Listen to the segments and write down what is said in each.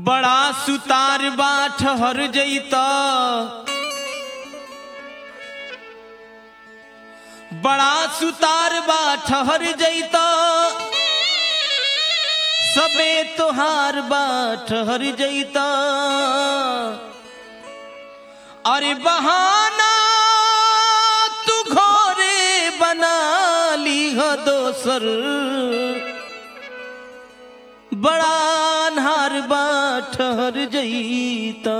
बड़ा सुतार बा ठहर जईता, बड़ा सुतार बा ठहर जईता, सबे तोहार बा ठहर जईता। अरे बहाना तू घरे बना ली हो दोसर, बड़ा अन्हार बा ठहर जईता।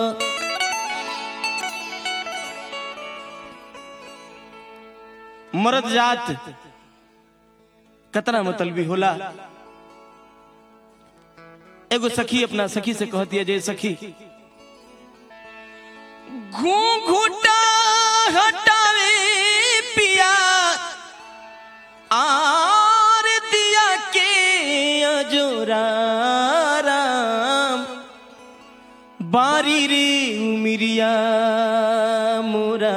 मर्द जात कतना मतलबी होला। एगो सखी अपना सखी से कहती है, जे सखी घूंघूटा हटावे पिया आर दिया के अजोरा राम, बारी रे उमिरिया मोरा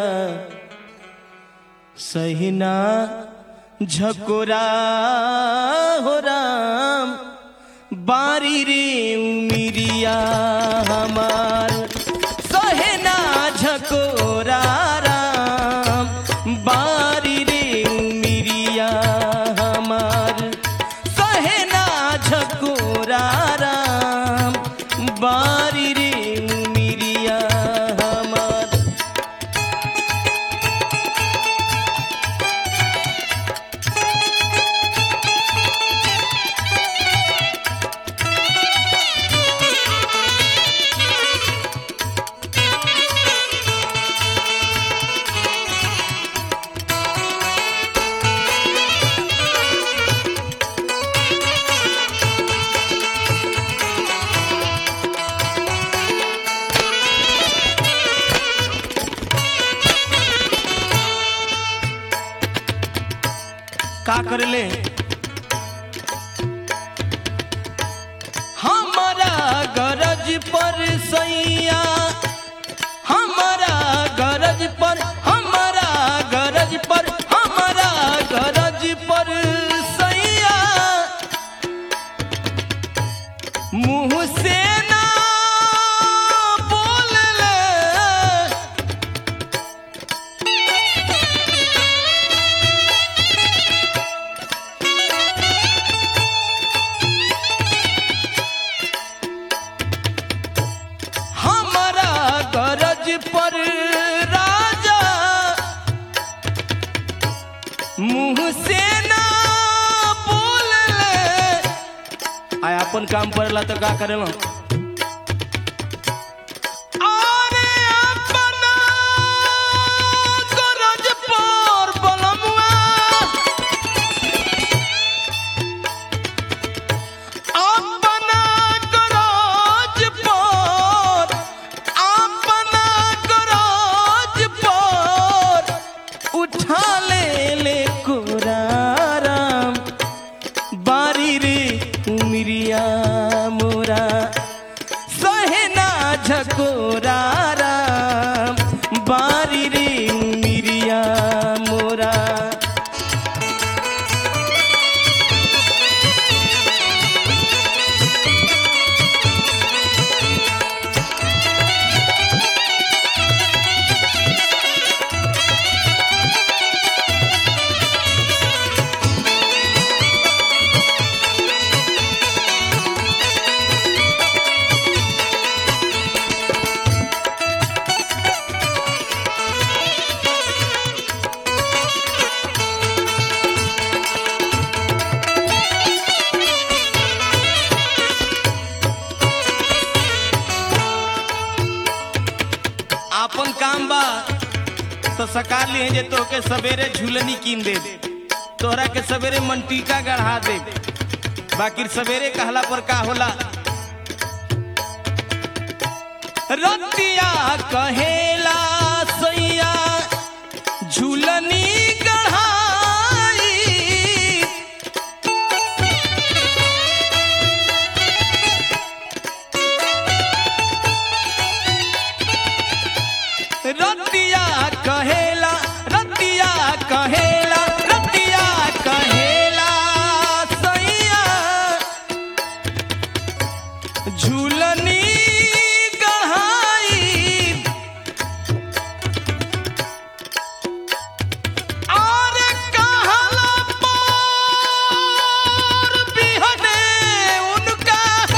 सहिना झकोरा हो राम, बारी रे उमिरिया हमार सहिना झकोरा राम, बारी रे उमिरिया हमार सहिना झकोरा राम, बारी रे उमिरिया हमार। का करले हमारा गरज पर सैया, हमारा गरज पर, हमारा गरज पर, हमारा गरज पर सैया, मुंह से ना बोलले पर राजा, मुंह से ना बोलले। आय अपन काम पड़ला तो का करेला, अरे अपना गरज पर बलमुआ, अपना गरज पर, अपना गरज पर उठा ले कोराराम, बारी रे उमिरिया मोरा सहिना झकोरा राम, बारी रे उमिरिया मोरा। अपन काम बा तो सकार लिए जे तोके सवेरे झूलनी कीन दे, तोहरा के सवेरे मंटीका गढ़ा दे, बाकी सवेरे कहला पर का होला। रतिया कहेला सैया झूलनी गढ़ाई, रतिया कहेला, रतिया कहेला, रतिया कहेला सैया झूल झूलनी गढ़ाई और कहला पर बिहने उनका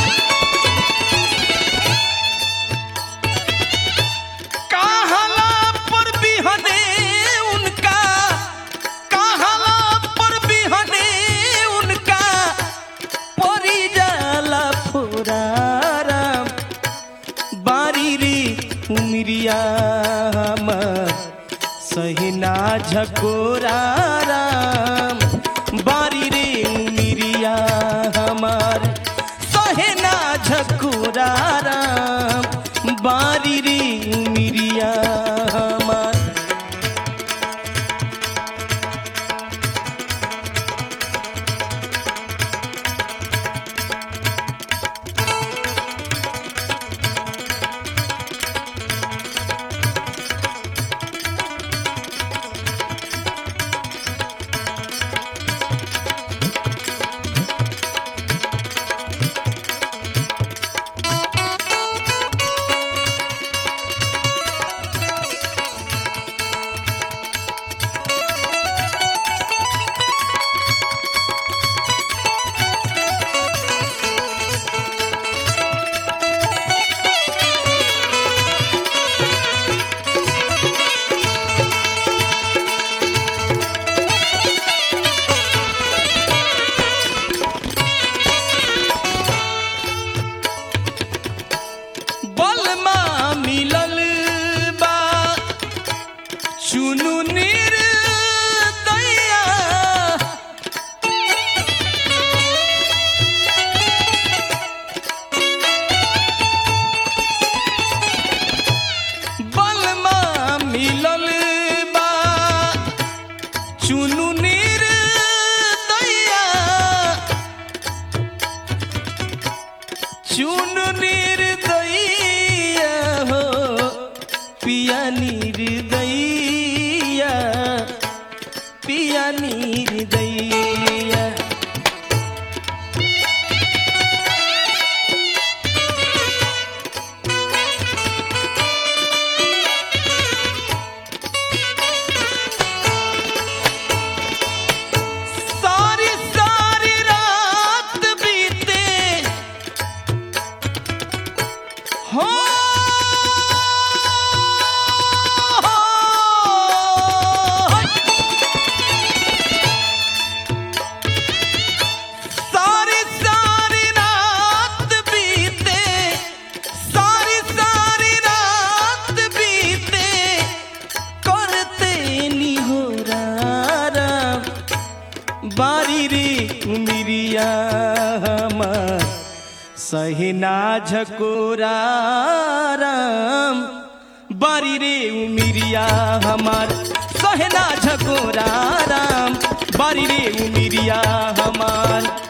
कहला पर बिहने उनका कहला पर बिहने उनका परी जाला फुराराम बारी रे उमरिया हमर सहिना झकोराराम बारी रे उमरिया हमार सहिना झकोराराम बारी रे उमरिया हमार बलमा मिलल बा चुनु निर्दया बलमा मिलल बा चुनु निर्दया चुनु निर्दया हो पिया निर्दया पिया निर्दया सारी सारी रात बीते हो सारी सारी रात बीते सारी सारी रात बीते करते निहोराराम बारी रे उमरिया हमार सहिना झकोराराम बारी रे उमरिया हमार सहिना झकोराराम बारी रे उमरिया हमार